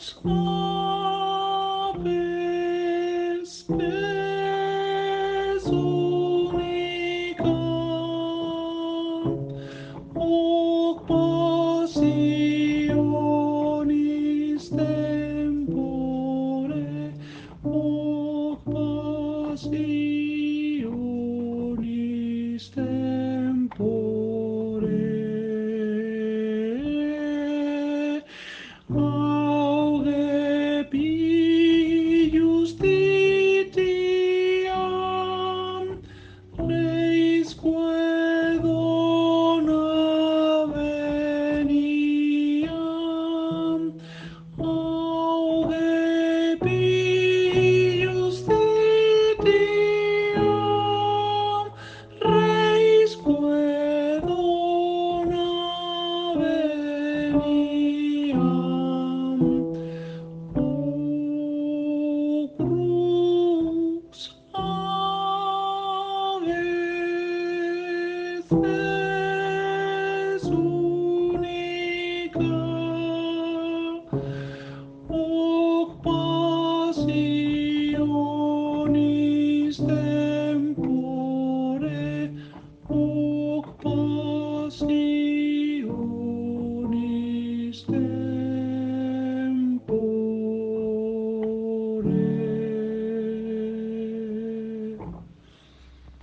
aves, es única, hoc passionis tempore, hoc passionis tempore. Auge pius titiam, reisque dona veniam. Auge pius titiam, reisque dona veniam. O crux ave